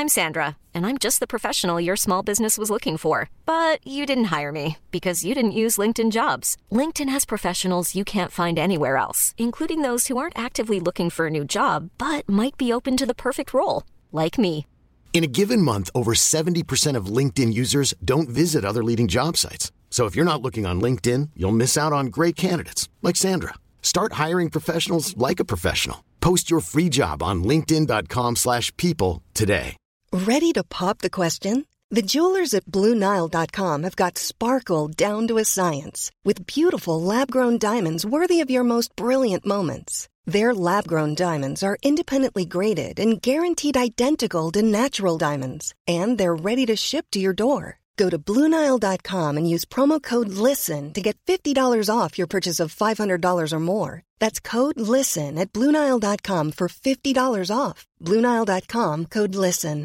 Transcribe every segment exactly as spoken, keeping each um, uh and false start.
I'm Sandra, and I'm just the professional your small business was looking for. But you didn't hire me because you didn't use LinkedIn Jobs. LinkedIn has professionals you can't find anywhere else, including those who aren't actively looking for a new job, but might be open to the perfect role, like me. In a given month, over seventy percent of LinkedIn users don't visit other leading job sites. So if you're not looking on LinkedIn, you'll miss out on great candidates like Sandra. Start hiring professionals like a professional. Post your free job on linkedin.com slash people today. Ready to pop the question? The jewelers at Blue Nile dot com have got sparkle down to a science with beautiful lab-grown diamonds worthy of your most brilliant moments. Their lab-grown diamonds are independently graded and guaranteed identical to natural diamonds, and they're ready to ship to your door. Go to Blue Nile dot com and use promo code LISTEN to get fifty dollars off your purchase of five hundred dollars or more. That's code LISTEN at Blue Nile dot com for fifty dollars off. Blue Nile dot com, code LISTEN.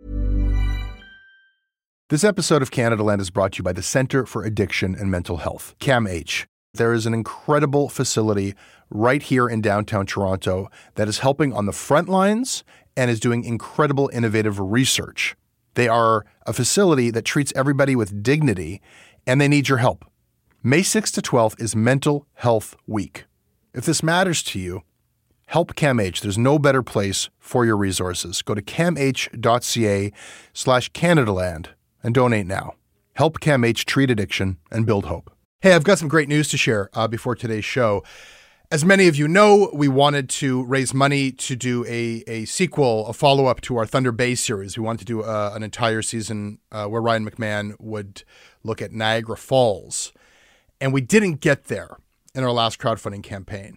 This episode of Canada Land is brought to you by the Centre for Addiction and Mental Health, CAMH. There is an incredible facility right here in downtown Toronto that is helping on the front lines and is doing incredible innovative research. They are a facility that treats everybody with dignity, and they need your help. May sixth to twelfth is Mental Health Week. If this matters to you, help CAMH. There's no better place for your resources. Go to camh.ca slash CanadaLand and donate now. Help CAMH treat addiction and build hope. Hey, I've got some great news to share uh, before today's show. As many of you know, we wanted to raise money to do a, a sequel, a follow-up to our Thunder Bay series. We wanted to do uh, an entire season uh, where Ryan McMahon would look at Niagara Falls. And we didn't get there in our last crowdfunding campaign.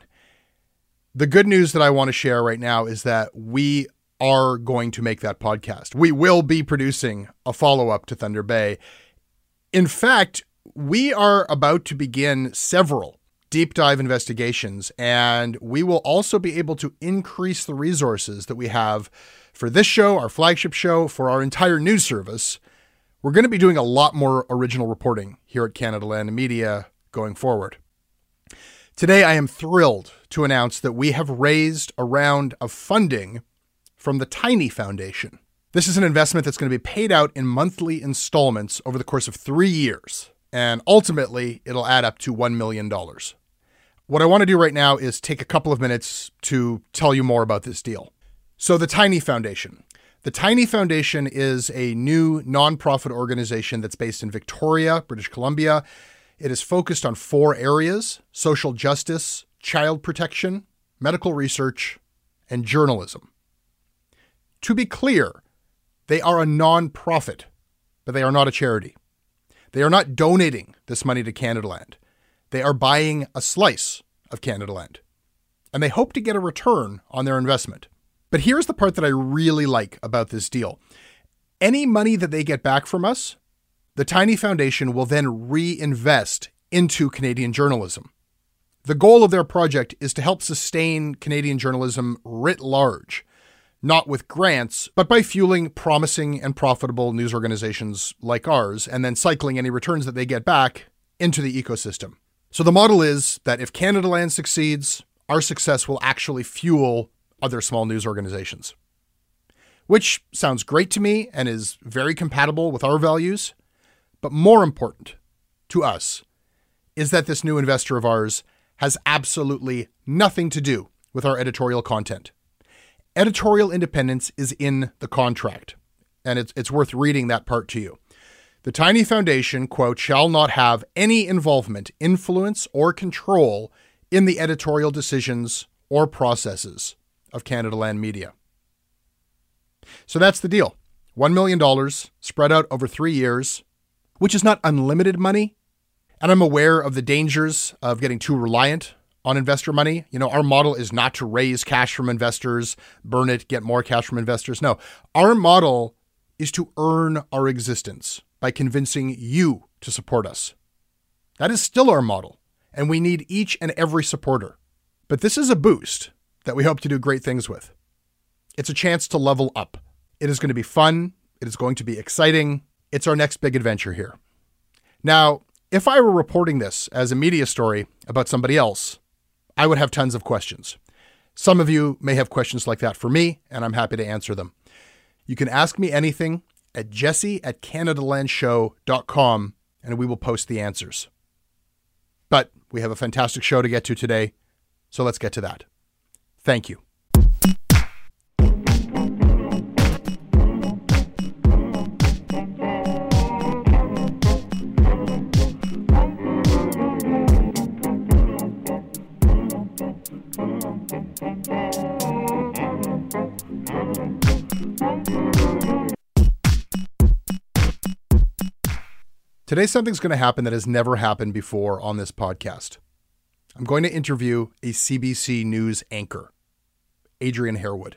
The good news that I want to share right now is that we are going to make that podcast. We will be producing a follow-up to Thunder Bay. In fact, we are about to begin several deep dive investigations, and we will also be able to increase the resources that we have for this show, our flagship show, for our entire news service. We're going to be doing a lot more original reporting here at Canada Land Media going forward. Today, I am thrilled to announce that we have raised a round of funding from the Tiny Foundation. This is an investment that's going to be paid out in monthly installments over the course of three years. And ultimately, it'll add up to one million dollars. What I want to do right now is take a couple of minutes to tell you more about this deal. So the Tiny Foundation. The Tiny Foundation is a new nonprofit organization that's based in Victoria, British Columbia. It is focused on four areas: social justice, child protection, medical research, and journalism. To be clear, they are a nonprofit, but they are not a charity. They are not donating this money to Canada Land. They are buying a slice of Canada Land, and they hope to get a return on their investment. But here's the part that I really like about this deal. Any money that they get back from us, the Tiny Foundation will then reinvest into Canadian journalism. The goal of their project is to help sustain Canadian journalism writ large, not with grants, but by fueling promising and profitable news organizations like ours, and then cycling any returns that they get back into the ecosystem. So the model is that if Canada Land succeeds, our success will actually fuel other small news organizations. Which sounds great to me and is very compatible with our values. But more important to us is that this new investor of ours has absolutely nothing to do with our editorial content. Editorial independence is in the contract, and it's it's worth reading that part to you. The Tiny Foundation, quote, shall not have any involvement, influence, or control in the editorial decisions or processes of Canada Land Media. So that's the deal. one million dollars spread out over three years, which is not unlimited money. And I'm aware of the dangers of getting too reliant on investor money. You know, our model is not to raise cash from investors, burn it, get more cash from investors. No, our model is to earn our existence by convincing you to support us. That is still our model, and we need each and every supporter. But this is a boost that we hope to do great things with. It's a chance to level up. It is going to be fun. It is going to be exciting. It's our next big adventure here. Now, if I were reporting this as a media story about somebody else, I would have tons of questions. Some of you may have questions like that for me, and I'm happy to answer them. You can ask me anything at jesse at canadalandshow dot com, and we will post the answers. But we have a fantastic show to get to today, so let's get to that. Thank you. Today, something's going to happen that has never happened before on this podcast. I'm going to interview a C B C News anchor, Adrian Harewood.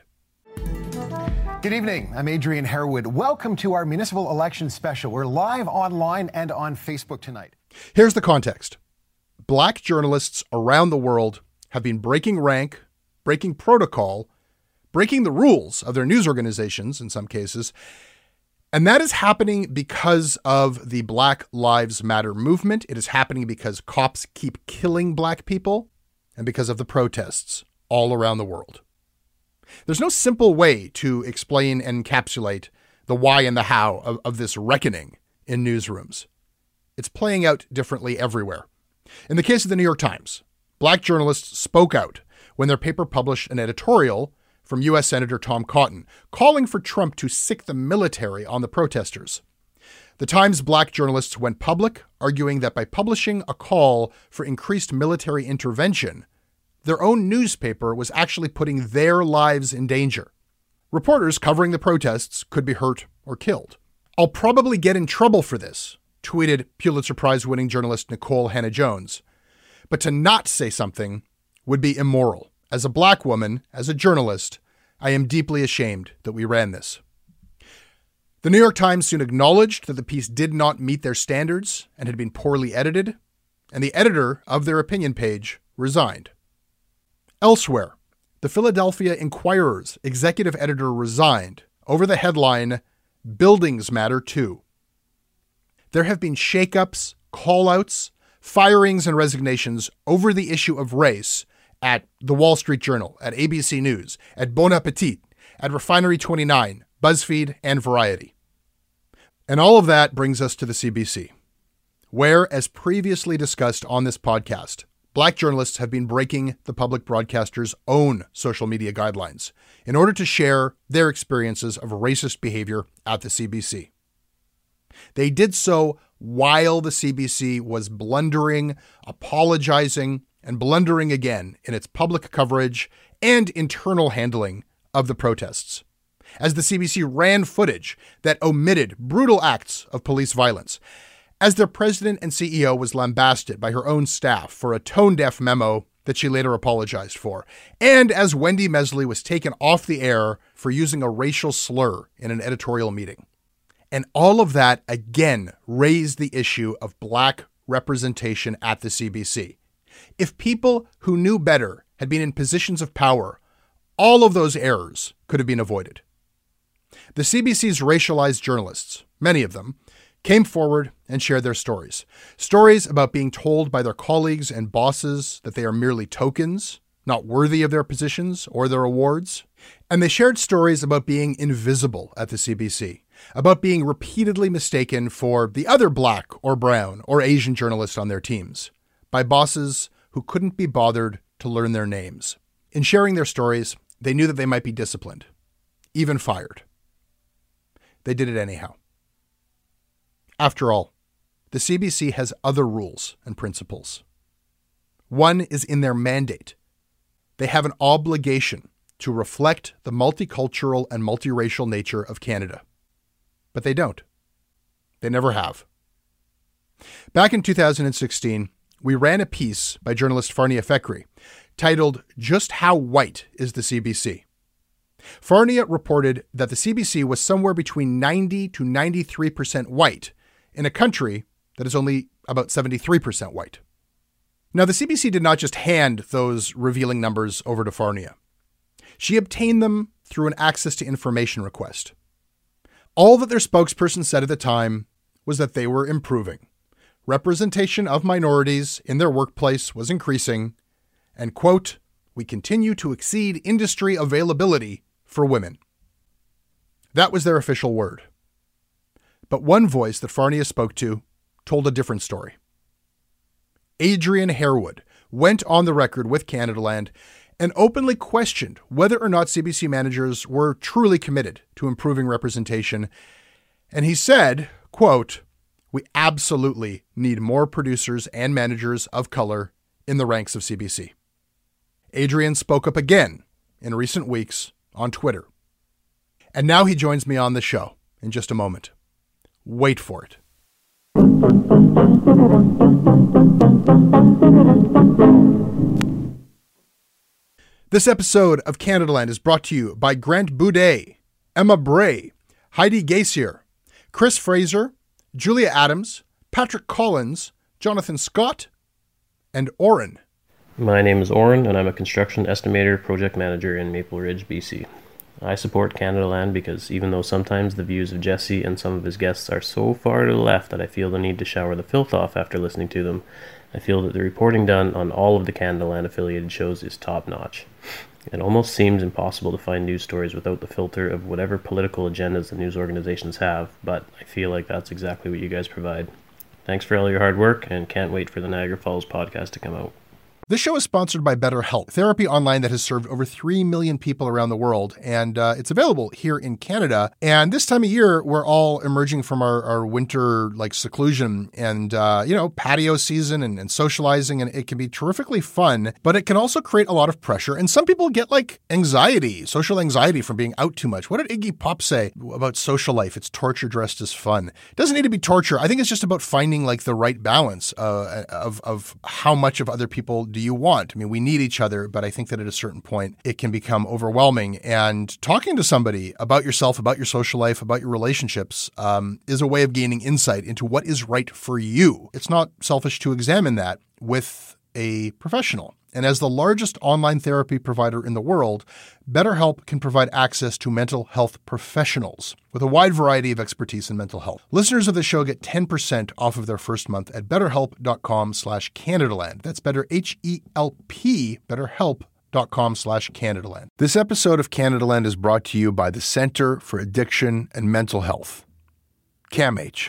Good evening. I'm Adrian Harewood. Welcome to our municipal election special. We're live online and on Facebook tonight. Here's the context. Black journalists around the world have been breaking rank, breaking protocol, breaking the rules of their news organizations in some cases. And that is happening because of the Black Lives Matter movement. It is happening because cops keep killing black people and because of the protests all around the world. There's no simple way to explain and encapsulate the why and the how of, of this reckoning in newsrooms. It's playing out differently everywhere. In the case of the New York Times, black journalists spoke out when their paper published an editorial from U S Senator Tom Cotton, calling for Trump to sic the military on the protesters. The Times' black journalists went public, arguing that by publishing a call for increased military intervention, their own newspaper was actually putting their lives in danger. Reporters covering the protests could be hurt or killed. "I'll probably get in trouble for this," tweeted Pulitzer Prize-winning journalist Nikole Hannah-Jones. But to not say something would be immoral. As a black woman, as a journalist, I am deeply ashamed that we ran this. The New York Times soon acknowledged that the piece did not meet their standards and had been poorly edited, and the editor of their opinion page resigned. Elsewhere, the Philadelphia Inquirer's executive editor resigned over the headline, "Buildings Matter Too." There have been shakeups, call-outs, firings, and resignations over the issue of race at The Wall Street Journal, at A B C News, at Bon Appetit, at Refinery twenty-nine, BuzzFeed, and Variety. And all of that brings us to the C B C, where, as previously discussed on this podcast, black journalists have been breaking the public broadcaster's own social media guidelines in order to share their experiences of racist behavior at the C B C. They did so while the C B C was blundering, apologizing, and blundering again in its public coverage and internal handling of the protests, as the C B C ran footage that omitted brutal acts of police violence, as their president and C E O was lambasted by her own staff for a tone-deaf memo that she later apologized for, and as Wendy Mesley was taken off the air for using a racial slur in an editorial meeting. And all of that again raised the issue of black representation at the C B C. If people who knew better had been in positions of power, all of those errors could have been avoided. The C B C's racialized journalists, many of them, came forward and shared their stories. Stories about being told by their colleagues and bosses that they are merely tokens, not worthy of their positions or their awards. And they shared stories about being invisible at the C B C, about being repeatedly mistaken for the other black or brown or Asian journalist on their teams by bosses who couldn't be bothered to learn their names. In sharing their stories, they knew that they might be disciplined, even fired. They did it anyhow. After all, the C B C has other rules and principles. One is in their mandate. They have an obligation to reflect the multicultural and multiracial nature of Canada. But they don't. They never have. Back in two thousand sixteen, we ran a piece by journalist Farnia Fekri titled, "Just How White is the C B C?" Farnia reported that the C B C was somewhere between ninety to ninety-three percent white in a country that is only about seventy-three percent white. Now, the C B C did not just hand those revealing numbers over to Farnia. She obtained them through an access to information request. All that their spokesperson said at the time was that they were improving. Representation of minorities in their workplace was increasing, and, quote, "we continue to exceed industry availability for women." That was their official word. But one voice that Farnia spoke to told a different story. Adrian Harewood went on the record with Canadaland and openly questioned whether or not C B C managers were truly committed to improving representation. And he said, quote, "We absolutely need more producers and managers of color in the ranks of C B C." Adrian spoke up again in recent weeks on Twitter. And now he joins me on the show in just a moment. Wait for it. This episode of Canadaland is brought to you by Grant Boudet, Emma Bray, Heidi Gaisier, Chris Fraser, Julia Adams, Patrick Collins, Jonathan Scott, and Oren. My name is Oren, and I'm a construction estimator project manager in Maple Ridge, B C. I support Canadaland because even though sometimes the views of Jesse and some of his guests are so far to the left that I feel the need to shower the filth off after listening to them, I feel that the reporting done on all of the Canadaland affiliated shows is top-notch. It almost seems impossible to find news stories without the filter of whatever political agendas the news organizations have, but I feel like that's exactly what you guys provide. Thanks for all your hard work, and can't wait for the Niagara Falls podcast to come out. This show is sponsored by BetterHelp, therapy online that has served over three million people around the world, and uh, it's available here in Canada. And this time of year, we're all emerging from our, our winter like seclusion and, uh, you know, patio season and, and socializing, and it can be terrifically fun, but it can also create a lot of pressure. And some people get like anxiety, social anxiety from being out too much. What did Iggy Pop say about social life? It's torture dressed as fun. It doesn't need to be torture. I think it's just about finding like the right balance uh, of, of how much of other people do you want. I mean, we need each other, but I think that at a certain point, it can become overwhelming. And talking to somebody about yourself, about your social life, about your relationships um, is a way of gaining insight into what is right for you. It's not selfish to examine that with a professional. And as the largest online therapy provider in the world, BetterHelp can provide access to mental health professionals with a wide variety of expertise in mental health. Listeners of the show get ten percent off of their first month at betterhelp.com slash Canadaland. That's better, H E L P, betterhelp.com slash Canadaland. This episode of Canadaland is brought to you by the Center for Addiction and Mental Health, CAMH.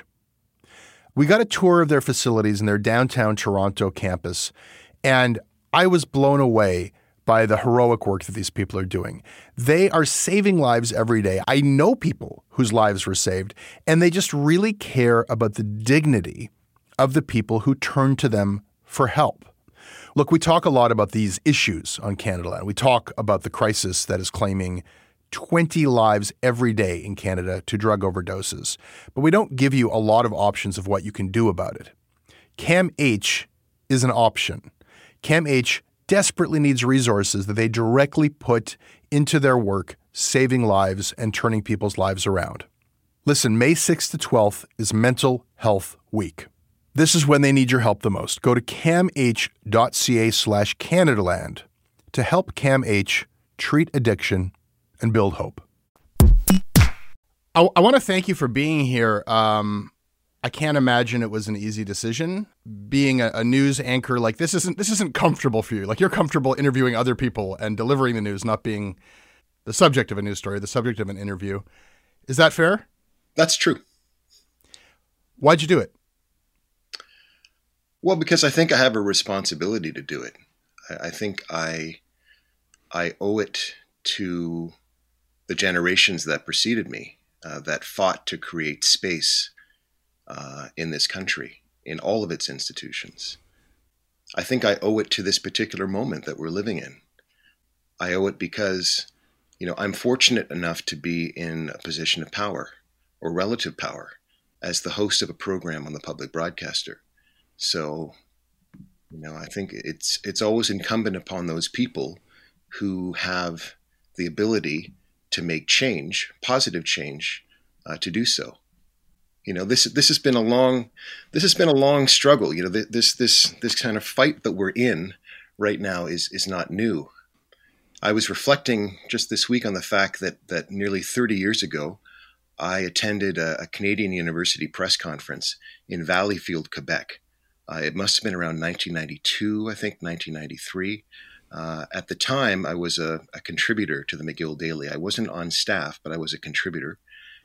We got a tour of their facilities in their downtown Toronto campus, and I was blown away by the heroic work that these people are doing. They are saving lives every day. I know people whose lives were saved, and they just really care about the dignity of the people who turn to them for help. Look, we talk a lot about these issues on Canadaland. We talk about the crisis that is claiming twenty lives every day in Canada to drug overdoses, but we don't give you a lot of options of what you can do about it. CAMH is an option. CAMH desperately needs resources that they directly put into their work, saving lives and turning people's lives around. Listen, May sixth to twelfth is Mental Health Week. This is when they need your help the most. Go to camh.ca slash Canadaland to help CAMH treat addiction and build hope. I, I want to thank you for being here. Um, I can't imagine it was an easy decision. Being a, a news anchor, like this isn't this isn't comfortable for you. Like you're comfortable interviewing other people and delivering the news, not being the subject of a news story, the subject of an interview. Is that fair? That's true. Why'd you do it? Well, because I think I have a responsibility to do it. I, I think I I owe it to the generations that preceded me, uh, that fought to create space Uh, in this country, in all of its institutions. I think I owe it to this particular moment that we're living in. I owe it because, you know, I'm fortunate enough to be in a position of power or relative power as the host of a program on the public broadcaster. So, you know, I think it's it's always incumbent upon those people who have the ability to make change, positive change, uh, to do so. You know, this this has been a long this has been a long struggle. You know, this this this kind of fight that we're in right now is is not new. I was reflecting just this week on the fact that that nearly thirty years ago, I attended a, a Canadian University press conference in Valleyfield, Quebec. Uh, it must have been around nineteen ninety-two, I think, nineteen ninety-three. Uh, at the time, I was a, a contributor to the McGill Daily. I wasn't on staff, but I was a contributor.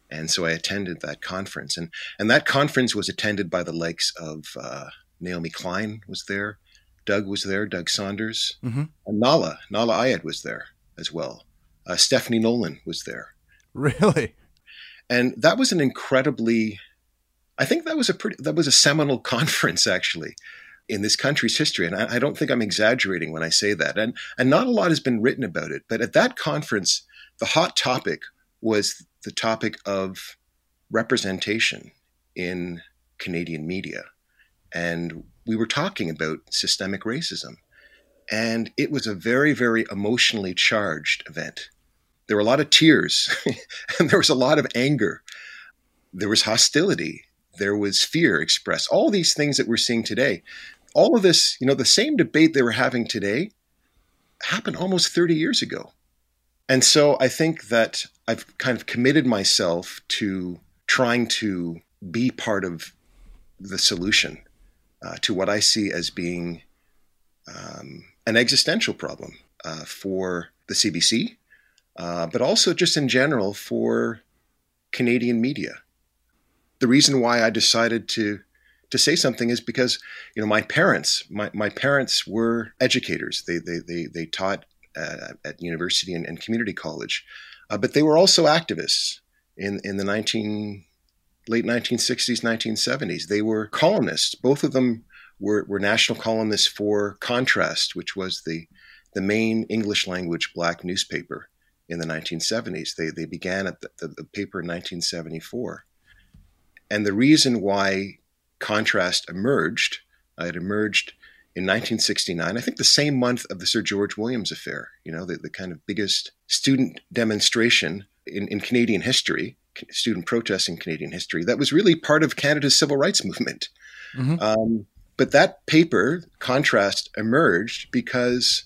And so I attended that conference. And, and that conference was attended by the likes of uh, Naomi Klein was there, Doug was there, Doug Saunders, mm-hmm. and Nala, Nala Ayed was there as well. Uh, Stephanie Nolan was there. Really? And that was an incredibly, I think that was a pretty, that was a seminal conference actually in this country's history. And I, I don't think I'm exaggerating when I say that. And, and not a lot has been written about it, but at that conference, the hot topic was the topic of representation in Canadian media. And we were talking about systemic racism. And it was a very, very emotionally charged event. There were a lot of tears and there was a lot of anger. There was hostility. There was fear expressed. All these things that we're seeing today. All of this, you know, the same debate they were having today happened almost thirty years ago. And so I think that I've kind of committed myself to trying to be part of the solution uh, to what I see as being um, an existential problem uh, for the C B C, uh, but also just in general for Canadian media. The reason why I decided to to say something is because, you know, my parents, my, my parents were educators. They they they they taught uh, at university and, and community college, uh, but they were also activists in in the nineteen late nineteen sixties, nineteen seventies. They were columnists. Both of them were were national columnists for Contrast, which was the the main English language Black newspaper in the nineteen seventies. They they began at the, the, the paper in nineteen seventy-four. And the reason why Contrast emerged, uh, it emerged in nineteen sixty-nine, I think the same month of the Sir George Williams affair, you know, the, the kind of biggest student demonstration in, in Canadian history, student protests in Canadian history, that was really part of Canada's civil rights movement. Mm-hmm. Um, but that paper, Contrast, emerged because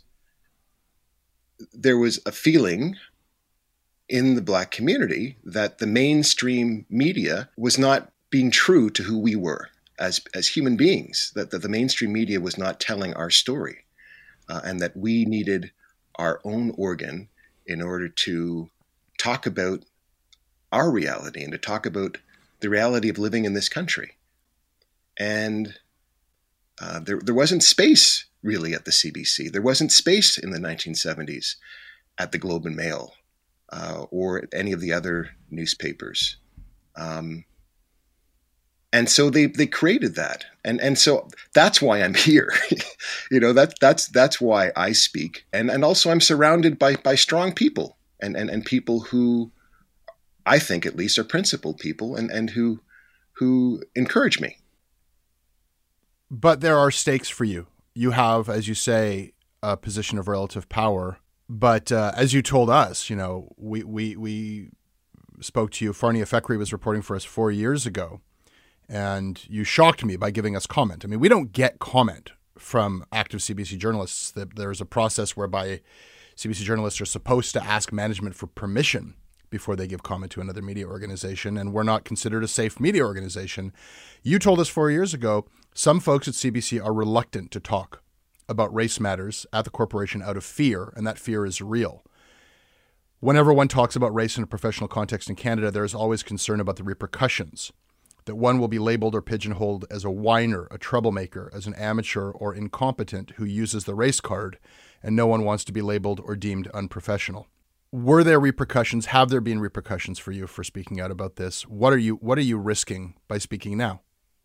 there was a feeling in the Black community that the mainstream media was not being true to who we were as as human beings, that, that the mainstream media was not telling our story, uh, and that we needed our own organ in order to talk about our reality and to talk about the reality of living in this country. And uh, there, there wasn't space really at the C B C. There wasn't space in the nineteen seventies at the Globe and Mail uh, or any of the other newspapers. Um, and so they they created that. And and so that's why I'm here. you know, that that's that's why I speak. And and also I'm surrounded by by strong people and, and, and people who I think at least are principled people and, and who who encourage me. But there are stakes for you. You have, as you say, a position of relative power. But uh, as you told us, you know, we we we spoke to you. Farnia Fekri was reporting for us four years ago, and you shocked me by giving us comment. I mean, we don't get comment from active C B C journalists. That there's a process whereby C B C journalists are supposed to ask management for permission before they give comment to another media organization, and we're not considered a safe media organization. You told us four years ago some folks at C B C are reluctant to talk about race matters at the corporation out of fear, and that fear is real. Whenever one talks about race in a professional context in Canada, there is always concern about the repercussions, that one will be labeled or pigeonholed as a whiner, a troublemaker, as an amateur or incompetent who uses the race card, and no one wants to be labeled or deemed unprofessional. Were there repercussions? Have there been repercussions for you for speaking out about this? What are you what are you risking by speaking now?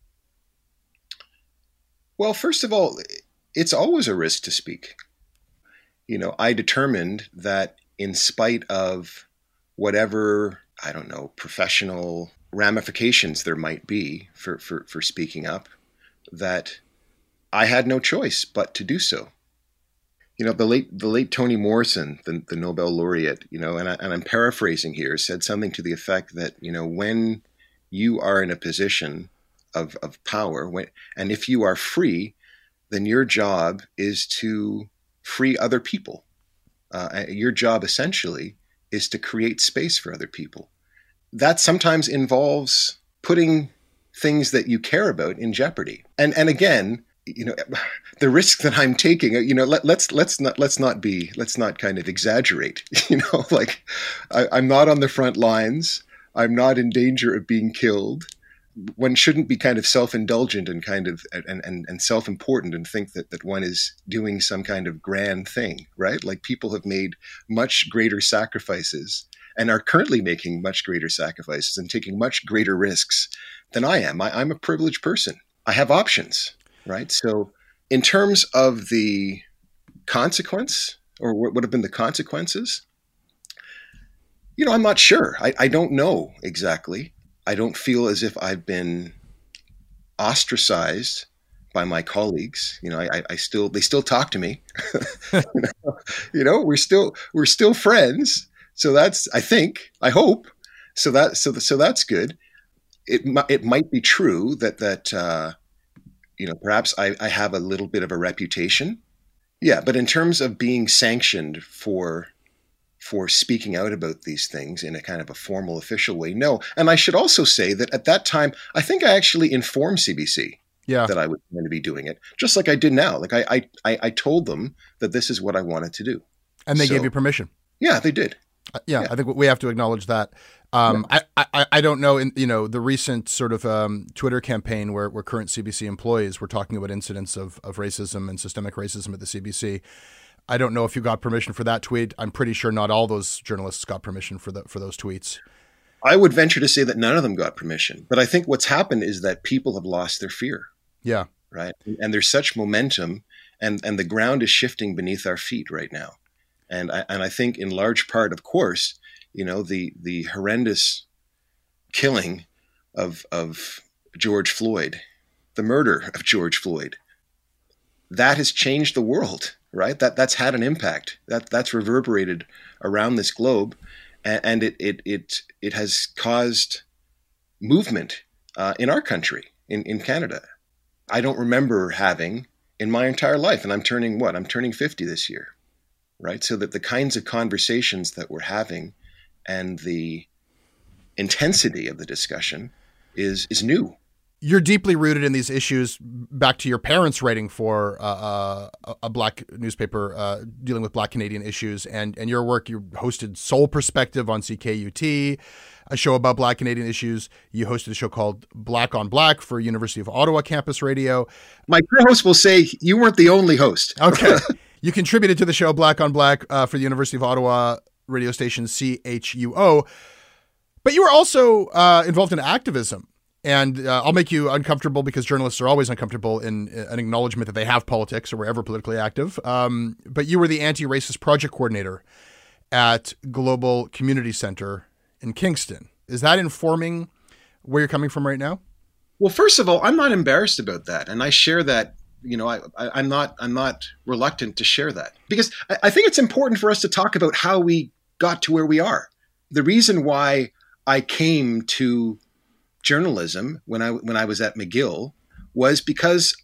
Well, first of all, it's always a risk to speak. You know, I determined that in spite of whatever, I don't know, professional ramifications there might be for, for, for speaking up, that I had no choice but to do so. You know, the late the late Toni Morrison, the, the Nobel laureate, you know, and, I, and I'm paraphrasing here, said something to the effect that, you know, when you are in a position of, of power, when, and if you are free, then your job is to free other people. Uh, your job essentially is to create space for other people. That sometimes involves putting things that you care about in jeopardy. And and again, you know, the risk that I'm taking, you know, let, let's let's not let's not be let's not kind of exaggerate. You know, like I, I'm not on the front lines. I'm not in danger of being killed. One shouldn't be kind of self-indulgent and kind of and, and, and self-important and think that, that one is doing some kind of grand thing, right? Like people have made much greater sacrifices and are currently making much greater sacrifices and taking much greater risks than I am. I, I'm a privileged person. I have options, right? So in terms of the consequence or what would have been the consequences, you know, I'm not sure. I, I don't know exactly. I don't feel as if I've been ostracized by my colleagues. You know, I, I still, they still talk to me. you, know, you know, we're still, we're still friends. So that's, I think, I hope. So that, so, so that's good. It, it might be true that, that, uh, you know, perhaps I, I have a little bit of a reputation. Yeah. But in terms of being sanctioned for, for speaking out about these things in a kind of a formal, official way. No. And I should also say that at that time, I think I actually informed C B C yeah. that I was going to be doing it, just like I did now. Like I I, I told them that this is what I wanted to do. And they so, gave you permission. Yeah, they did. Uh, yeah, yeah, I think we have to acknowledge that. Um, yeah. I, I, I don't know, in, you know, the recent sort of um, Twitter campaign where, where current C B C employees were talking about incidents of, of racism and systemic racism at the C B C. I don't know if you got permission for that tweet. I'm pretty sure not all those journalists got permission for the, for those tweets. I would venture to say that none of them got permission. But I think what's happened is that people have lost their fear. Yeah. Right. And there's such momentum and, and the ground is shifting beneath our feet right now. And I, and I think in large part, of course, you know, the, the horrendous killing of, of George Floyd, the murder of George Floyd, that has changed the world. Right, that that's had an impact. That that's reverberated around this globe, and, and it it it it has caused movement uh, in our country, in, in Canada. I don't remember having in my entire life, and I'm turning what? I'm turning fifty this year, right? So that the kinds of conversations that we're having, and the intensity of the discussion, is is new. You're deeply rooted in these issues back to your parents writing for uh, uh, a black newspaper uh, dealing with black Canadian issues, and, and your work. You hosted Soul Perspective on C K U T, a show about black Canadian issues. You hosted a show called Black on Black for University of Ottawa Campus Radio. My co-host will say you weren't the only host. Okay. You contributed to the show Black on Black uh, for the University of Ottawa radio station C H U O, but you were also uh, involved in activism. And uh, I'll make you uncomfortable because journalists are always uncomfortable in, in an acknowledgement that they have politics or were ever politically active. Um, but you were the anti-racist project coordinator at Global Community Center in Kingston. Is that informing where you're coming from right now? Well, first of all, I'm not embarrassed about that. And I share that, you know, I, I, I'm not I'm not reluctant to share that because I, I think it's important for us to talk about how we got to where we are. The reason why I came to journalism when I when I was at McGill was because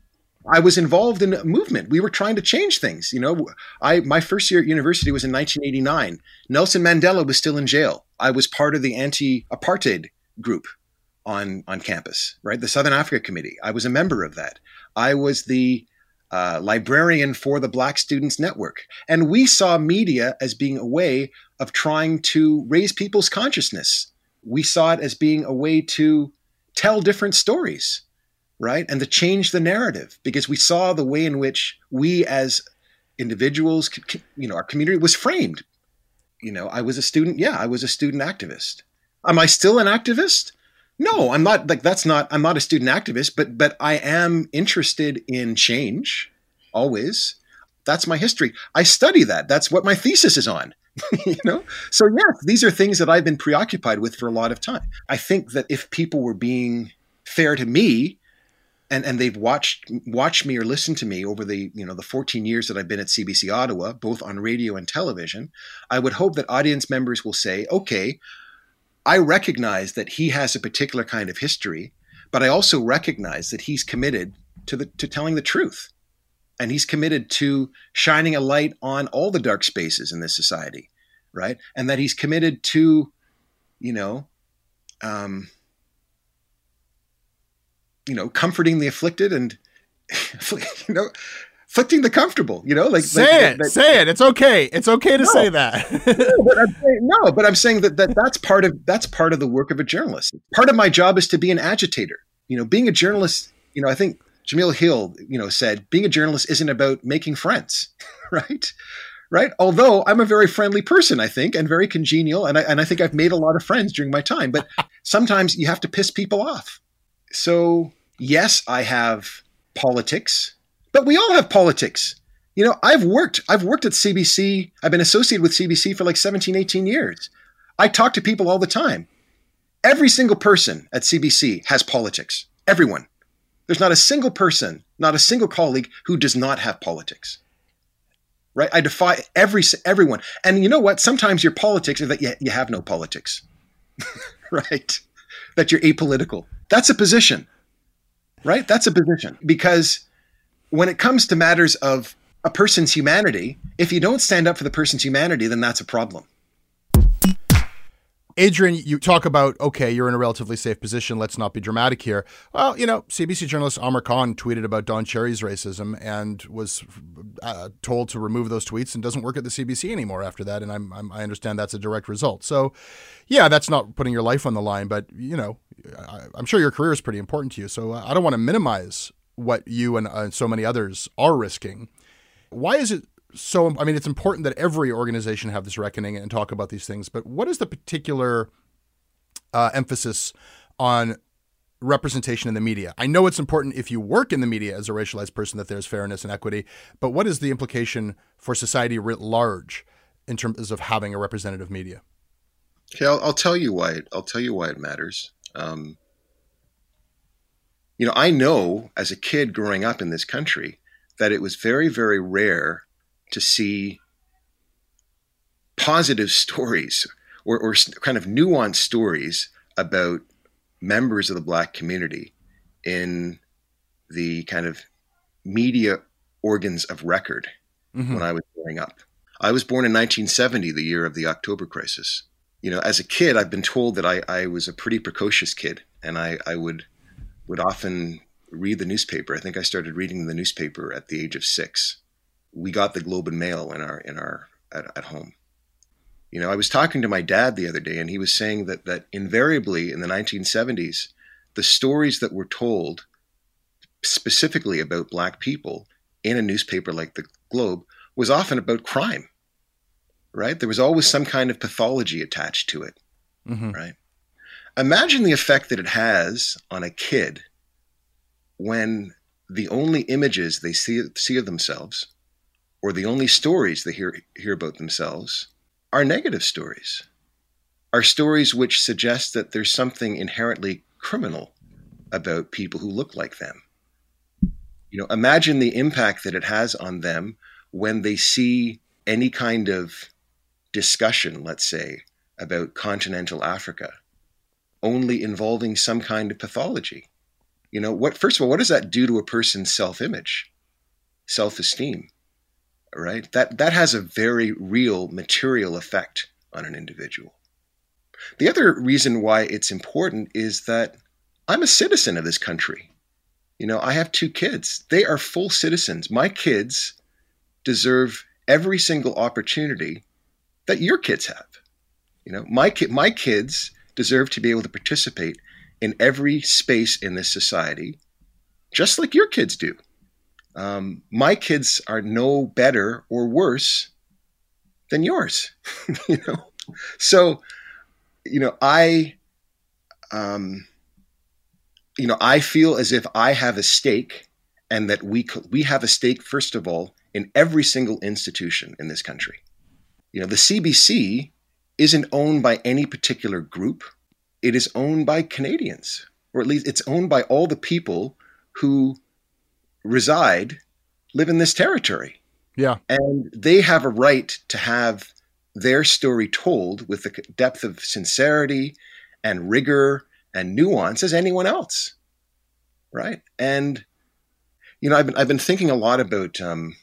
I was involved in a movement. We were trying to change things. You know, I my first year at university was in nineteen eighty-nine. Nelson Mandela was still in jail. I was part of the anti-apartheid group on on campus, right? The Southern Africa Committee. I was a member of that. I was the uh, librarian for the Black Students Network, and we saw media as being a way of trying to raise people's consciousness. We saw it as being a way to tell different stories, right? And to change the narrative because we saw the way in which we as individuals, you know, our community was framed. You know, I was a student. Yeah, I was a student activist. Am I still an activist? No, I'm not. Like, that's not, I'm not a student activist, but, but I am interested in change always. That's my history. I study that. That's what my thesis is on. You know, so yeah, these are things that I've been preoccupied with for a lot of time. I think that if people were being fair to me, and and they've watched watched me or listened to me over the you know the fourteen years that I've been at C B C Ottawa, both on radio and television, I would hope that audience members will say, okay, I recognize that he has a particular kind of history, but I also recognize that he's committed to the to telling the truth. And he's committed to shining a light on all the dark spaces in this society, right? And that he's committed to, you know, um, you know, comforting the afflicted and, you know, inflicting the comfortable, you know, like say like, it, that, say it. It's okay. It's okay to no, say that. no, but I'm saying, no, but I'm saying that, that that's part of that's part of the work of a journalist. Part of my job is to be an agitator. You know, being a journalist. You know, I think Jamil Hill, you know, said being a journalist isn't about making friends, right? Right. Although I'm a very friendly person, I think, and very congenial, and I and I think I've made a lot of friends during my time. But sometimes you have to piss people off. So yes, I have politics, but we all have politics. You know, I've worked, I've worked at C B C. I've been associated with C B C for like seventeen, eighteen years. I talk to people all the time. Every single person at C B C has politics. Everyone. There's not a single person, not a single colleague who does not have politics. Right? I defy every everyone. And you know what? Sometimes your politics is that you, you have no politics. Right? That you're apolitical. That's a position. Right? That's a position. Because when it comes to matters of a person's humanity, if you don't stand up for the person's humanity, then that's a problem. Adrian, you talk about, okay, you're in a relatively safe position. Let's not be dramatic here. Well, you know, C B C journalist Amr Khan tweeted about Don Cherry's racism and was uh, told to remove those tweets and doesn't work at the C B C anymore after that. And I'm, I'm, I understand that's a direct result. So, yeah, that's not putting your life on the line. But, you know, I, I'm sure your career is pretty important to you. So I don't want to minimize what you and uh, so many others are risking. Why is it so, I mean, it's important that every organization have this reckoning and talk about these things, but what is the particular uh, emphasis on representation in the media? I know it's important if you work in the media as a racialized person that there's fairness and equity, but what is the implication for society writ large in terms of having a representative media? Okay, I'll, I'll tell you why. It, I'll tell you why it matters. Um, you know, I know as a kid growing up in this country that it was very, very rare to see positive stories or, or kind of nuanced stories about members of the Black community in the kind of media organs of record mm-hmm. when I was growing up. I was born in nineteen seventy, the year of the October crisis. You know, as a kid, I've been told that I, I was a pretty precocious kid, and I, I would would often read the newspaper. I think I started reading the newspaper at the age of six. We got the Globe and Mail in our in our at, at home. You know, I was talking to my dad the other day, and he was saying that that invariably in the nineteen seventies, the stories that were told specifically about Black people in a newspaper like the Globe was often about crime. Right? There was always some kind of pathology attached to it. Mm-hmm. Right? Imagine the effect that it has on a kid when the only images they see see of themselves, or the only stories they hear hear about themselves, are negative stories, are stories which suggest that there's something inherently criminal about people who look like them. You know, imagine the impact that it has on them when they see any kind of discussion, let's say, about continental Africa, only involving some kind of pathology. You know, what? First of all, what does that do to a person's self-image, self-esteem? Right? That that has a very real material effect on an individual. The other reason why it's important is that I'm a citizen of this country. You know, I have two kids. They are full citizens. My kids deserve every single opportunity that your kids have. You know, my ki- my kids deserve to be able to participate in every space in this society, just like your kids do. Um, my kids are no better or worse than yours, you know? So, you know, I, um, you know, I feel as if I have a stake, and that we, we have a stake, first of all, in every single institution in this country. You know, the C B C isn't owned by any particular group. It is owned by Canadians, or at least it's owned by all the people who reside, live in this territory. Yeah. And they have a right to have their story told with the depth of sincerity and rigor and nuance as anyone else. Right. And, you know, I've been, I've been thinking a lot about, um,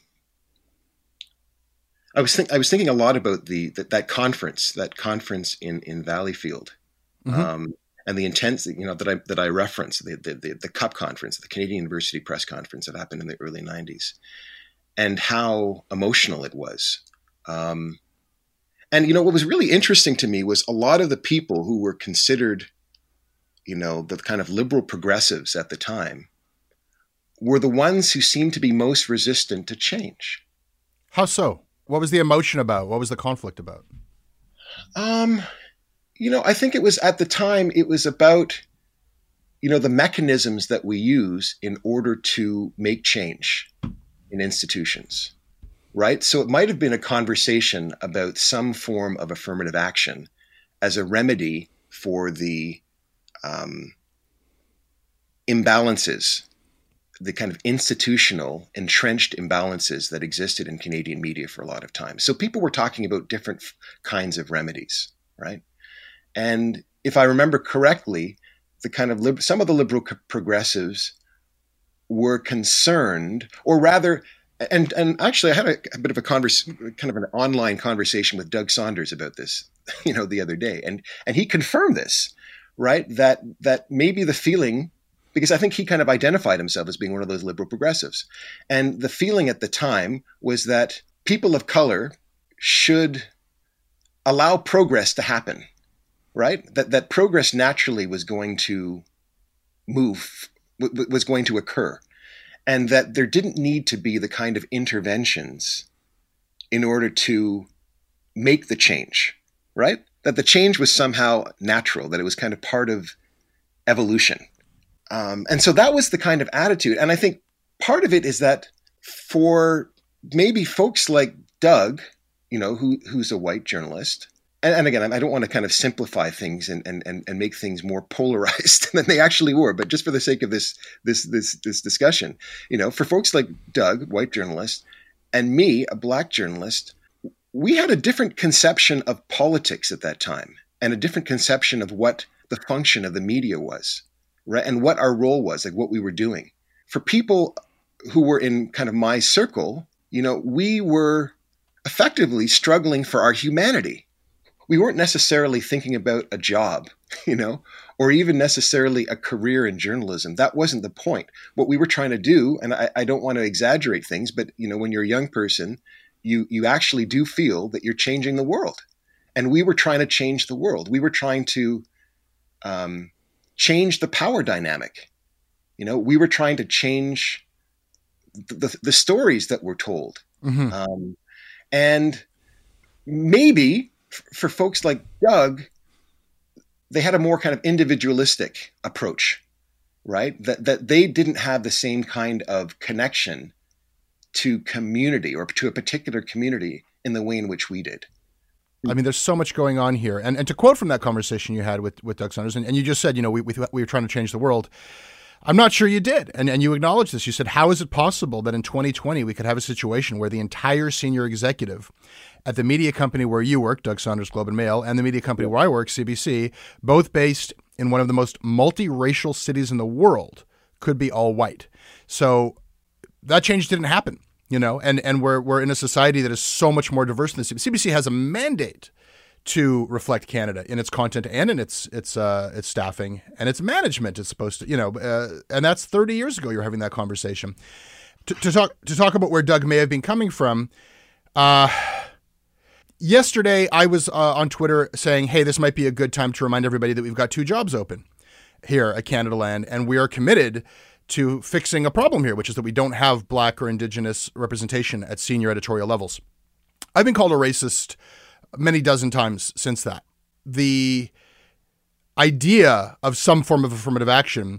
I was think, I was thinking a lot about the, that, that conference, that conference in, in Valleyfield. Mm-hmm. Um, and the intense, you know, that I that I referenced, the, the the the C U P conference, the Canadian University Press Conference that happened in the early nineties, and how emotional it was. Um, and, you know, what was really interesting to me was a lot of the people who were considered, you know, the kind of liberal progressives at the time were the ones who seemed to be most resistant to change. How so? What was the emotion about? What was the conflict about? Um, you know, I think it was at the time, it was about, you know, the mechanisms that we use in order to make change in institutions, right? So it might have been a conversation about some form of affirmative action as a remedy for the um, imbalances, the kind of institutional, entrenched imbalances that existed in Canadian media for a lot of time. So people were talking about different f- kinds of remedies, right? And if I remember correctly, the kind of lib- some of the liberal co- progressives were concerned, or rather, and and actually, I had a, a bit of a converse, kind of an online conversation with Doug Saunders about this, you know, the other day, and and he confirmed this, right? That that maybe the feeling, because I think he kind of identified himself as being one of those liberal progressives, and the feeling at the time was that people of color should allow progress to happen, right? That that progress naturally was going to move, w- was going to occur, and that there didn't need to be the kind of interventions in order to make the change, right? That the change was somehow natural, that it was kind of part of evolution. Um, and so that was the kind of attitude. And I think part of it is that for maybe folks like Doug, you know, who who's a white journalist, and, and again, I don't want to kind of simplify things and, and, and, and make things more polarized than they actually were, but just for the sake of this, this, this, this discussion, you know, for folks like Doug, white journalist, and me, a black journalist, we had a different conception of politics at that time and a different conception of what the function of the media was, right? And what our role was, like what we were doing. For people who were in kind of my circle, you know, we were effectively struggling for our humanity. We weren't necessarily thinking about a job, you know, or even necessarily a career in journalism. That wasn't the point. What we were trying to do, and I, I don't want to exaggerate things, but, you know, when you're a young person, you you actually do feel that you're changing the world. And we were trying to change the world. We were trying to um, change the power dynamic. You know, we were trying to change the, the, the stories that were told. Mm-hmm. Um, and maybe f- for folks like Doug, they had a more kind of individualistic approach, right? That that they didn't have the same kind of connection to community or to a particular community in the way in which we did. I mean, there's so much going on here. And and to quote from that conversation you had with, with Doug Saunders, and, and you just said, you know, we, we we were trying to change the world. I'm not sure you did. And and you acknowledged this. You said, how is it possible that in twenty twenty we could have a situation where the entire senior executive at the media company where you work, Doug Saunders, Globe and Mail, and the media company where I work, C B C, both based in one of the most multiracial cities in the world, could be all white? So that change didn't happen. You know, and, and we're we're in a society that is so much more diverse than the C B C. C B C has a mandate to reflect Canada in its content and in its its uh, its staffing and its management. It's supposed to, you know, uh, and that's thirty years ago. You're having that conversation. To, to talk to talk about where Doug may have been coming from. Uh, yesterday, I was uh, on Twitter saying, "Hey, this might be a good time to remind everybody that we've got two jobs open here at Canada Land, and we are committed to fixing a problem here, which is that we don't have Black or Indigenous representation at senior editorial levels." I've been called a racist many dozen times since that. The idea of some form of affirmative action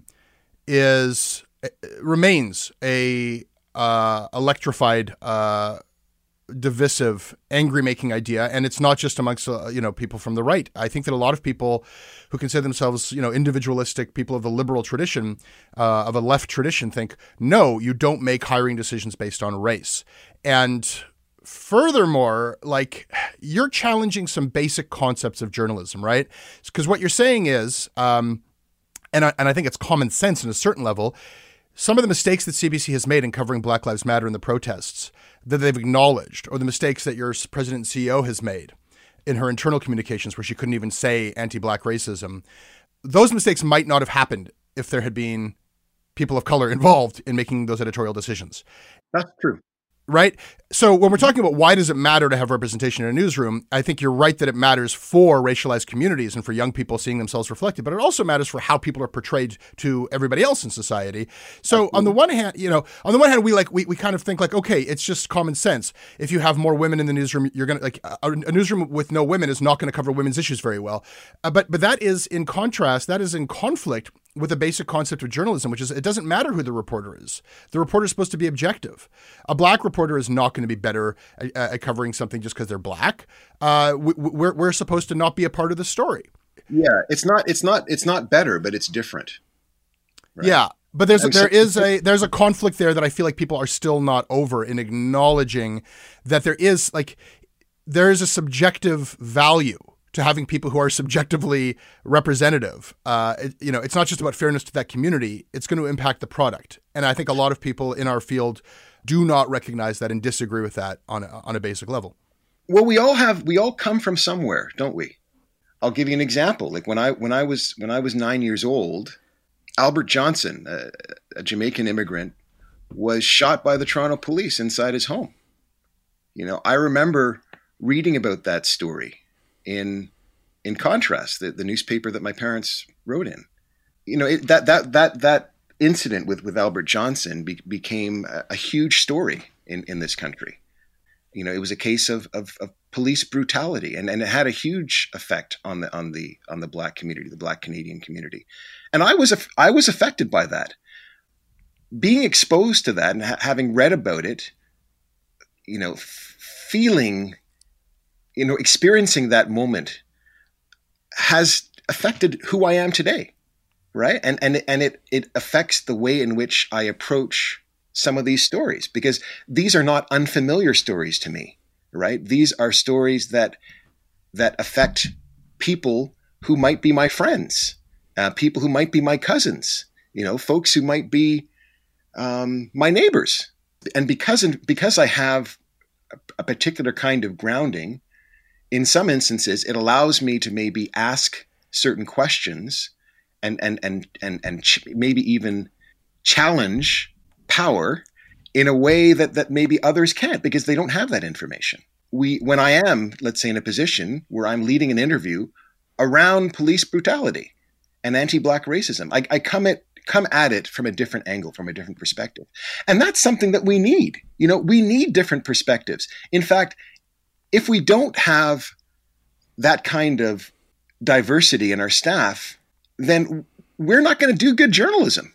is remains a uh, electrified, uh, divisive, angry-making idea, and it's not just amongst uh, you know people from the right. I think that a lot of people who consider themselves you know individualistic people of the liberal tradition, uh, of a left tradition, think no, you don't make hiring decisions based on race. And furthermore, like you're challenging some basic concepts of journalism, right? Because what you're saying is, um, and I, and I think it's common sense in a certain level. Some of the mistakes that C B C has made in covering Black Lives Matter and the protests that they've acknowledged, or the mistakes that your president and C E O has made in her internal communications where she couldn't even say anti-Black racism, those mistakes might not have happened if there had been people of color involved in making those editorial decisions. That's true. right? So when we're talking about why does it matter to have representation in a newsroom, I think you're right that it matters for racialized communities and for young people seeing themselves reflected, but it also matters for how people are portrayed to everybody else in society. So on the one hand, you know, on the one hand, we like we, we kind of think like, okay, it's just common sense. If you have more women in the newsroom, you're going to like a, a newsroom with no women is not going to cover women's issues very well. Uh, but but that is in contrast, that is in conflict with a basic concept of journalism, which is it doesn't matter who the reporter is. The reporter is supposed to be objective. A black reporter is not going to be better at, at covering something just because they're black. Uh, we, we're we're supposed to not be a part of the story. Yeah, it's not it's not it's not better, but it's different. Right? Yeah, but there's a, there is a there's a conflict there that I feel like people are still not over in acknowledging that there is like there is a subjective value to having people who are subjectively representative. Uh, it, you know, it's not just about fairness to that community. It's going to impact the product. And I think a lot of people in our field do not recognize that and disagree with that on a, on a basic level. Well, we all have, we all come from somewhere, don't we? I'll give you an example. Like when I, when I was, when I was nine years old, Albert Johnson, a, a Jamaican immigrant, was shot by the Toronto police inside his home. You know, I remember reading about that story in in Contrast, the, the newspaper that my parents wrote in. You know, it, that that that that incident with, with Albert Johnson be, became a, a huge story in, in this country. You know, it was a case of, of, of police brutality, and, and it had a huge effect on the on the on the black community, the black Canadian community. And I was I was affected by that. Being exposed to that and ha- having read about it, you know, f- feeling you know, experiencing that moment has affected who I am today, right? And and and it it affects the way in which I approach some of these stories, because these are not unfamiliar stories to me, right? These are stories that that affect people who might be my friends, uh, people who might be my cousins, you know, folks who might be um, my neighbors. And because because I have a, a particular kind of grounding, in some instances, it allows me to maybe ask certain questions and and and and and ch- maybe even challenge power in a way that that maybe others can't, because they don't have that information. We, when I am, let's say, in a position where I'm leading an interview around police brutality and anti-black racism, I, I come at come at it from a different angle, from a different perspective, and that's something that we need. You know, we need different perspectives. In fact, if we don't have that kind of diversity in our staff, then we're not going to do good journalism,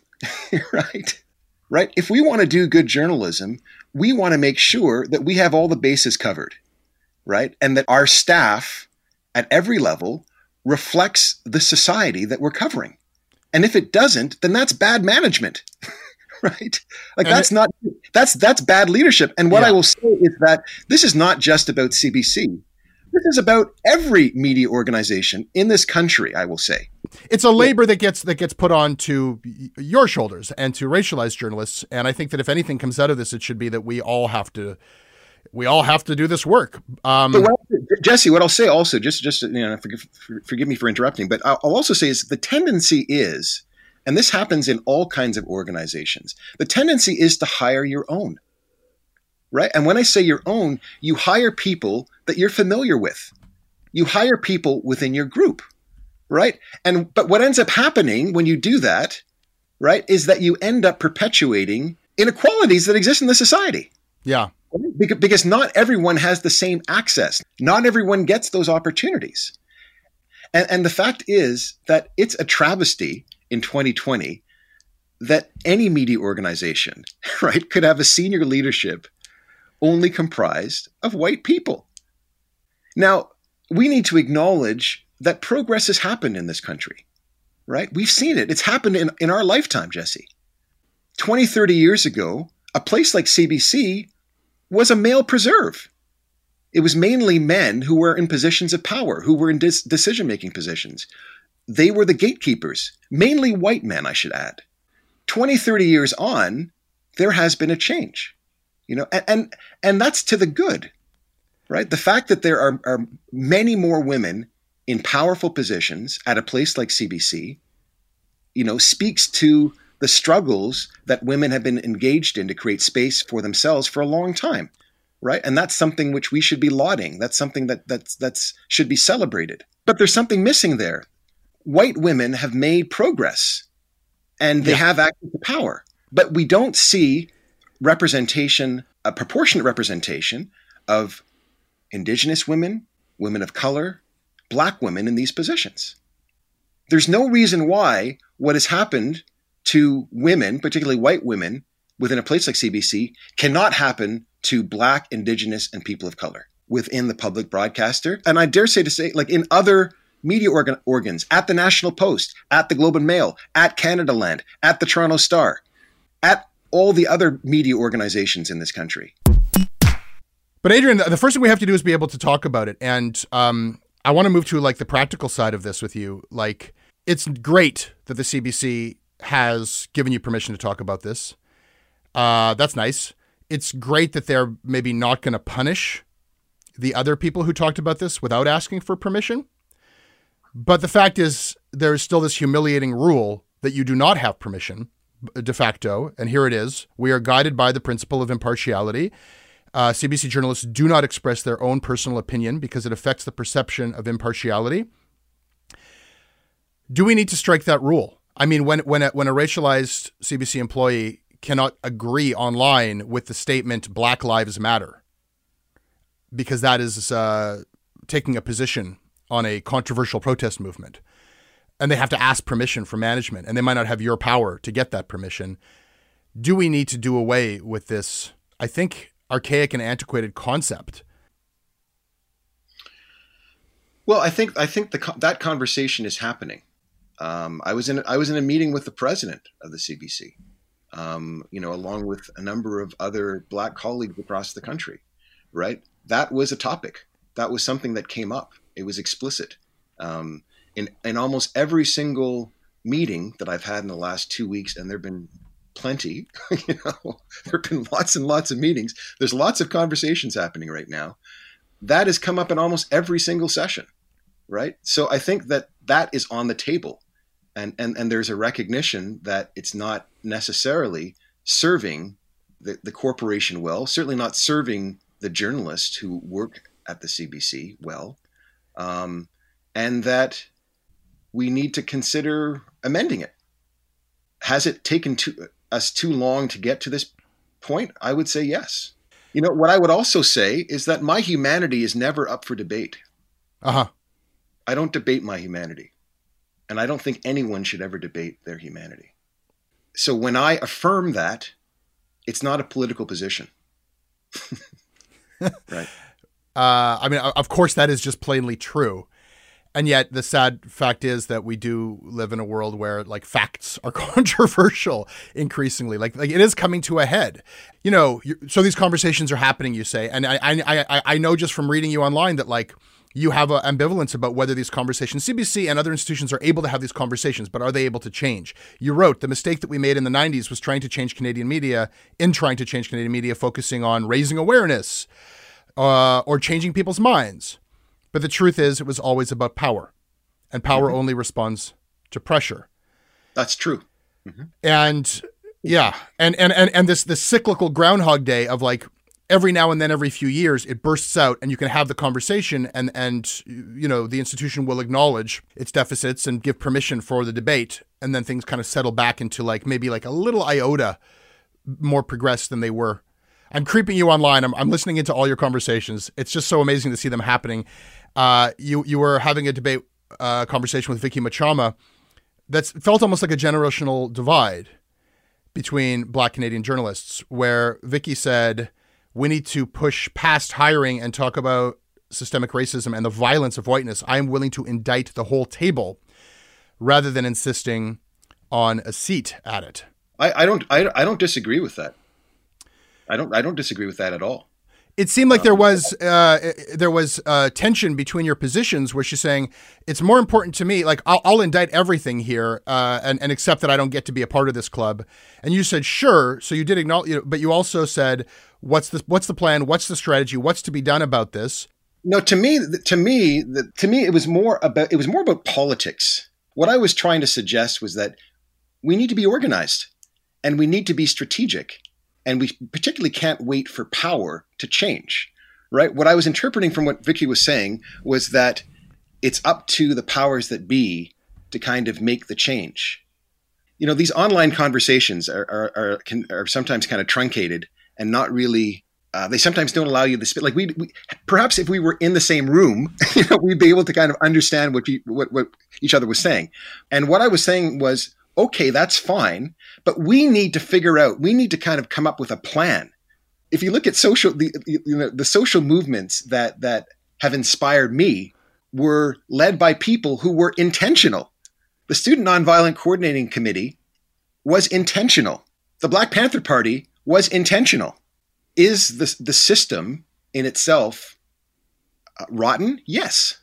right? Right? If we want to do good journalism, we want to make sure that we have all the bases covered, right? And that our staff at every level reflects the society that we're covering. And if it doesn't, then that's bad management, right? Like and that's it, not, that's, that's bad leadership. And what yeah. I will say is that this is not just about C B C. This is about every media organization in this country, I will say. It's a labor that gets that gets put on to your shoulders and to racialized journalists. And I think that if anything comes out of this, it should be that we all have to we all have to do this work. Um, but what, Jesse, what I'll say also, just just you know, forgive, forgive me for interrupting, but I'll also say is the tendency is, and this happens in all kinds of organizations, the tendency is to hire your own. Right. And when I say your own, you hire people that you're familiar with. You hire people within your group. Right. And but what ends up happening when you do that, right, is that you end up perpetuating inequalities that exist in the society. Yeah. Because, because not everyone has the same access. Not everyone gets those opportunities. And, and the fact is that it's a travesty in twenty twenty that any media organization, right, could have a senior leadership only comprised of white people. Now, we need to acknowledge that progress has happened in this country, right? We've seen it. It's happened in, in our lifetime, Jesse. twenty, thirty years ago, a place like C B C was a male preserve. It was mainly men who were in positions of power, who were in dis- decision-making positions. They were the gatekeepers, mainly white men, I should add. twenty, thirty years on, there has been a change. You know, and, and and that's to the good, right? The fact that there are, are many more women in powerful positions at a place like C B C, you know, speaks to the struggles that women have been engaged in to create space for themselves for a long time, right? And that's something which we should be lauding. That's something that that's that's should be celebrated. But there's something missing there. White women have made progress and they yeah. have access to power, but we don't see representation, a proportionate representation of Indigenous women, women of color, Black women in these positions. There's no reason why what has happened to women, particularly white women, within a place like C B C, cannot happen to Black, Indigenous, and people of color within the public broadcaster. And I dare say to say, like in other media organ- organs, at the National Post, at the Globe and Mail, at Canadaland, at the Toronto Star, at all the other media organizations in this country. But Adrian, the first thing we have to do is be able to talk about it. And um, I want to move to like the practical side of this with you. Like, it's great that the C B C has given you permission to talk about this. Uh, that's nice. It's great that they're maybe not going to punish the other people who talked about this without asking for permission. But the fact is, there's still this humiliating rule that you do not have permission de facto. And here it is. We are guided by the principle of impartiality. Uh, C B C journalists do not express their own personal opinion because it affects the perception of impartiality. Do we need to strike that rule? I mean, when when a, when a racialized C B C employee cannot agree online with the statement "Black Lives Matter," because that is uh, taking a position on a controversial protest movement, and they have to ask permission from management, and they might not have your power to get that permission. Do we need to do away with this, I think, archaic and antiquated concept? Well, I think I think the that conversation is happening. Um, I was in I was in a meeting with the president of the C B C, um, you know, along with a number of other Black colleagues across the country. Right, that was a topic. That was something that came up. It was explicit um, in in almost every single meeting that I've had in the last two weeks, and there've been plenty. You know, there've been lots and lots of meetings. There's lots of conversations happening right now. That has come up in almost every single session. Right, so I think that that is on the table. And, and and there's a recognition that it's not necessarily serving the, the corporation well, certainly not serving the journalists who work at the C B C well, um, and that we need to consider amending it. Has it taken too, us too long to get to this point? I would say yes. You know, what I would also say is that my humanity is never up for debate. Uh-huh. I don't debate my humanity. And I don't think anyone should ever debate their humanity. So when I affirm that, it's not a political position. Right. Uh, I mean, of course, that is just plainly true. And yet the sad fact is that we do live in a world where like facts are controversial increasingly. Like, like it is coming to a head. You know, so these conversations are happening, you say. And I, I, I, I know just from reading you online that like, you have an ambivalence about whether these conversations, C B C and other institutions are able to have these conversations, but are they able to change? You wrote, the mistake that we made in the nineties was trying to change Canadian media, in trying to change Canadian media, focusing on raising awareness uh, or changing people's minds. But the truth is it was always about power, and power mm-hmm. only responds to pressure. That's true. Mm-hmm. And yeah, and, and, and, and this, this cyclical Groundhog Day of like, every now and then, every few years, it bursts out and you can have the conversation and, and, you know, the institution will acknowledge its deficits and give permission for the debate. And then things kind of settle back into like maybe like a little iota more progressed than they were. I'm creeping you online. I'm, I'm listening into all your conversations. It's just so amazing to see them happening. Uh, you, you were having a debate uh, conversation with Vicky Machama that felt almost like a generational divide between Black Canadian journalists, where Vicky said, we need to push past hiring and talk about systemic racism and the violence of whiteness. I am willing to indict the whole table rather than insisting on a seat at it. I, I don't I, I don't disagree with that. I don't I don't disagree with that at all. It seemed like there was uh, there was uh, tension between your positions, where she's saying it's more important to me. Like I'll, I'll indict everything here uh, and, and accept that I don't get to be a part of this club. And you said sure, so you did acknowledge, you know, but you also said what's the what's the plan? What's the strategy? What's to be done about this? No, to me, to me, to me, it was more about it was more about politics. What I was trying to suggest was that we need to be organized and we need to be strategic. And we particularly can't wait for power to change, right? What I was interpreting from what Vicky was saying was that it's up to the powers that be to kind of make the change. You know, these online conversations are are are, can, are sometimes kind of truncated and not really. Uh, they sometimes don't allow you to spit. Like we, we, perhaps if we were in the same room, you know, we'd be able to kind of understand what, we, what what each other was saying. And what I was saying was, okay, that's fine, but we need to figure out. We need to kind of come up with a plan. If you look at social, the you know, the social movements that that have inspired me were led by people who were intentional. The Student Nonviolent Coordinating Committee was intentional. The Black Panther Party was intentional. Is the, the system in itself uh, rotten? Yes.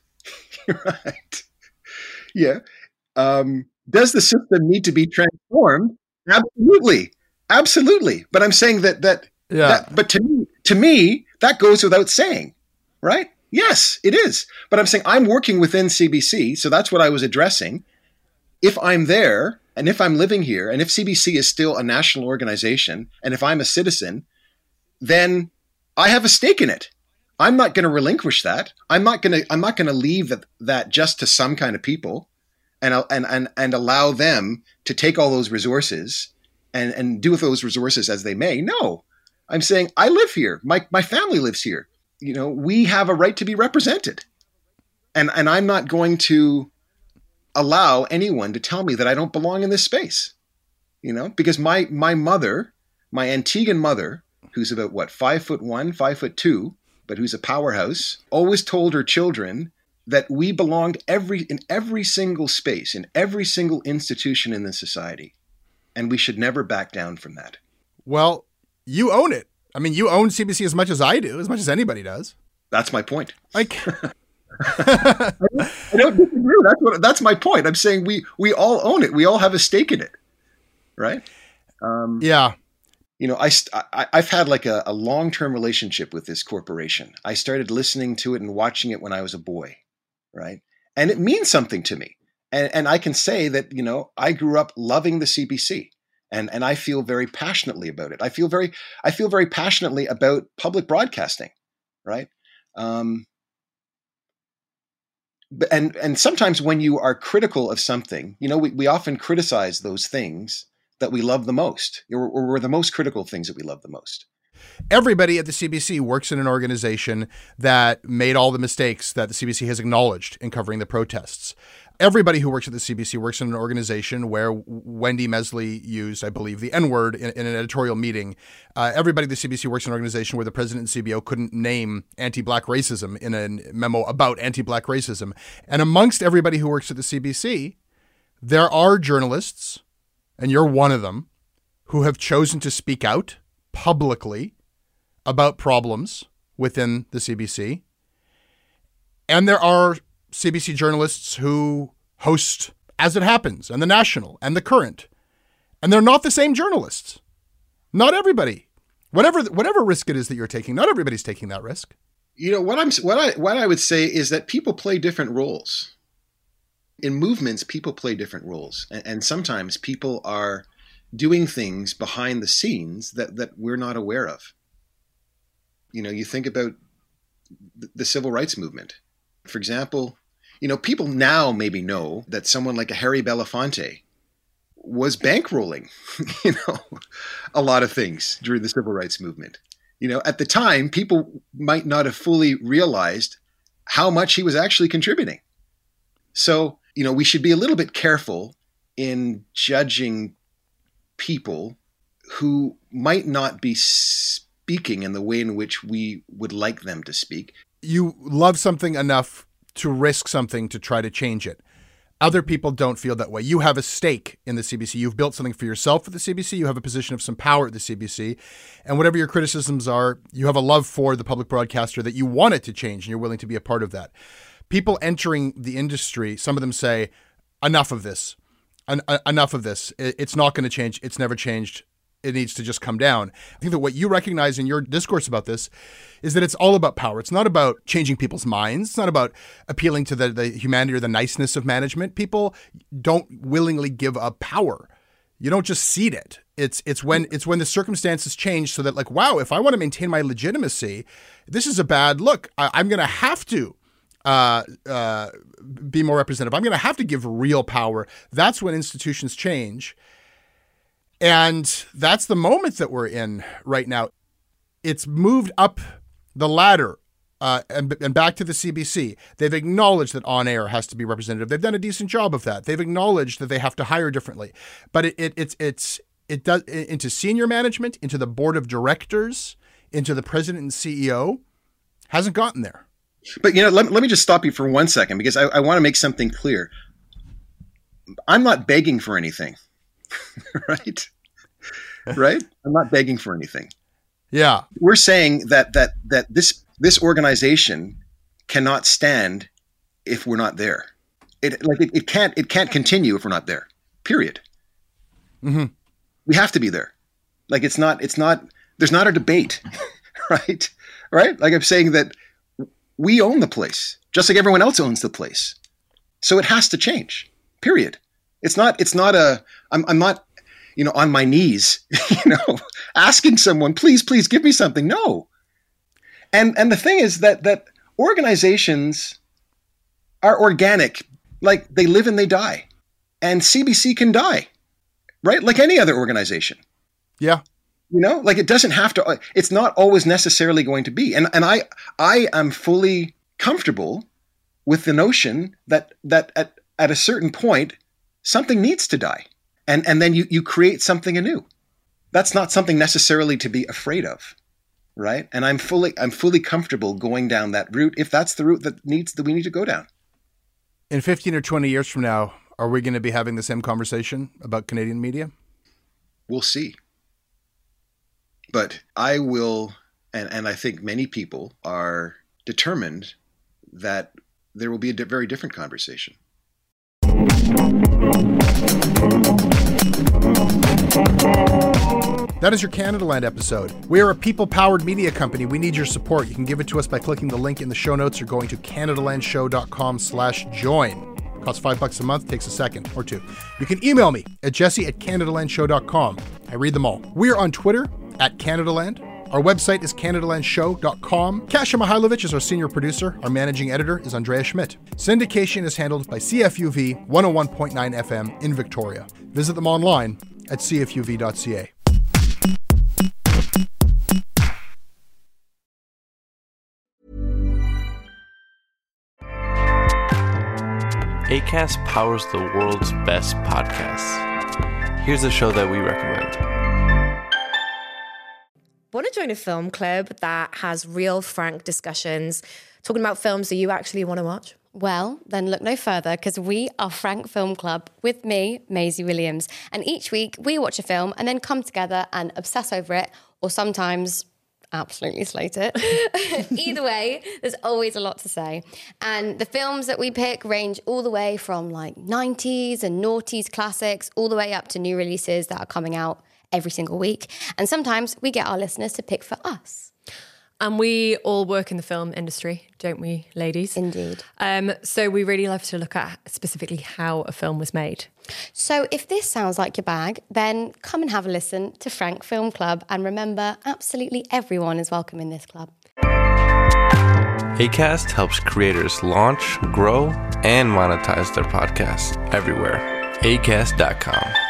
Right. Yeah. Um, does the system need to be transformed? Absolutely. Absolutely. But I'm saying that, that, yeah. that but to me, to me, that goes without saying, right? Yes, it is. But I'm saying I'm working within C B C. So that's what I was addressing. If I'm there and if I'm living here and if C B C is still a national organization and if I'm a citizen, then I have a stake in it. I'm not going to relinquish that. I'm not going to, I'm not going to leave that, that just to some kind of people and, and, and, and allow them to take all those resources and, and do with those resources as they may. No, I'm saying I live here. My, my family lives here. You know, we have a right to be represented. And, and I'm not going to allow anyone to tell me that I don't belong in this space, you know, because my, my mother, my Antiguan mother, who's about what, five foot one, five foot two, but who's a powerhouse, always told her children that we belonged every in every single space, in every single institution in this society. And we should never back down from that. Well, you own it. I mean, you own C B C as much as I do, as much as anybody does. That's my point. Like, I don't disagree. That's what, that's my point. I'm saying we, we all own it. We all have a stake in it. Right. Um, yeah. You know, I, I, I've had like a, a long-term relationship with this corporation. I started listening to it and watching it when I was a boy, right? And it means something to me. And, and I can say that, you know, I grew up loving the C B C and, and I feel very passionately about it. I feel very, I feel very passionately about public broadcasting, right? Um, and, and sometimes when you are critical of something, you know, we, we often criticize those things that we love the most, or, or were the most critical things that we love the most. Everybody at the C B C works in an organization that made all the mistakes that the C B C has acknowledged in covering the protests. Everybody who works at the C B C works in an organization where Wendy Mesley used, I believe, the N-word in, in an editorial meeting. Uh, everybody at the C B C works in an organization where the president and C B O couldn't name anti-Black racism in a memo about anti-Black racism. And amongst everybody who works at the C B C, there are journalists, and you're one of them, who have chosen to speak out publicly about problems within the C B C. And there are C B C journalists who host As It Happens and The National and The Current. And they're not the same journalists. Not everybody. Whatever whatever risk it is that you're taking, not everybody's taking that risk. You know, what I'm what I what I would say is that people play different roles. In movements, people play different roles. And, and sometimes people are doing things behind the scenes that, that we're not aware of. You know, you think about the, the civil rights movement. For example, you know, people now maybe know that someone like a Harry Belafonte was bankrolling, you know, a lot of things during the civil rights movement. You know, at the time, people might not have fully realized how much he was actually contributing. So, you know, we should be a little bit careful in judging people who might not be speaking in the way in which we would like them to speak. You love something enough to risk something to try to change it. Other people don't feel that way. You have a stake in the C B C. You've built something for yourself at the C B C. You have a position of some power at the C B C. And whatever your criticisms are, you have a love for the public broadcaster that you want it to change and you're willing to be a part of that. People entering the industry, some of them say, enough of this, en- enough of this. It's not going to change. It's never changed. It needs to just come down. I think that what you recognize in your discourse about this is that it's all about power. It's not about changing people's minds. It's not about appealing to the, the humanity or the niceness of management. People don't willingly give up power. You don't just cede it. It's it's when it's when the circumstances change so that like, wow, if I want to maintain my legitimacy, this is a bad look. I, I'm going to have to uh, uh, be more representative. I'm going to have to give real power. That's when institutions change. And that's the moment that we're in right now. It's moved up the ladder uh, and, and back to the C B C. They've acknowledged that on air has to be representative. They've done a decent job of that. They've acknowledged that they have to hire differently. But it, it it's it's it does into senior management, into the board of directors, into the president and C E O, hasn't gotten there. But, you know, let, let me just stop you for one second, because I, I want to make something clear. I'm not begging for anything, right? Right? I'm not begging for anything. Yeah. We're saying that that that this this organization cannot stand if we're not there. It like it, it can't it can't continue if we're not there. Period. Mm-hmm. We have to be there. Like it's not it's not there's not a debate, right? Right? Like I'm saying that we own the place, just like everyone else owns the place. So it has to change. Period. It's not it's not a I'm I'm not you know, on my knees, you know, asking someone, please, please give me something. No. And and the thing is that that organizations are organic, like they live and they die. And C B C can die, right? Like any other organization. Yeah. You know, like it doesn't have to, it's not always necessarily going to be. And and I I am fully comfortable with the notion that that at, at a certain point, something needs to die. And and then you, you create something anew. That's not something necessarily to be afraid of, right? And I'm fully I'm fully comfortable going down that route if that's the route that needs that we need to go down. In fifteen or twenty years from now, are we going to be having the same conversation about Canadian media? We'll see. But I will, and, and I think many people are determined that there will be a di- very different conversation. That is your Canadaland episode. We are a people-powered media company. We need your support. You can give it to us by clicking the link in the show notes or going to canadalandshow.com slash join. Costs five bucks a month, takes a second or two. You can email me at jesse at canadalandshow dot com. I read them all. We are on Twitter at Canadaland. Our website is canadalandshow dot com. Kasia Mihailovich is our senior producer. Our managing editor is Andrea Schmidt. Syndication is handled by C F U V one oh one point nine F M in Victoria. Visit them online at c f u v dot c a. Acast powers the world's best podcasts. Here's a show that we recommend. Want to join a film club that has real, frank discussions, talking about films that you actually want to watch? Well, then look no further, because we are Frank Film Club with me, Maisie Williams. And each week we watch a film and then come together and obsess over it, or sometimes absolutely slate it. Either way, there's always a lot to say. And the films that we pick range all the way from like nineties and noughties classics, all the way up to new releases that are coming out every single week. And sometimes we get our listeners to pick for us. And we all work in the film industry, don't we, ladies? Indeed. Um, so we really love to look at specifically how a film was made. So if this sounds like your bag, then come and have a listen to Frank Film Club. And remember, absolutely everyone is welcome in this club. Acast helps creators launch, grow, and monetize their podcasts everywhere. acast dot com.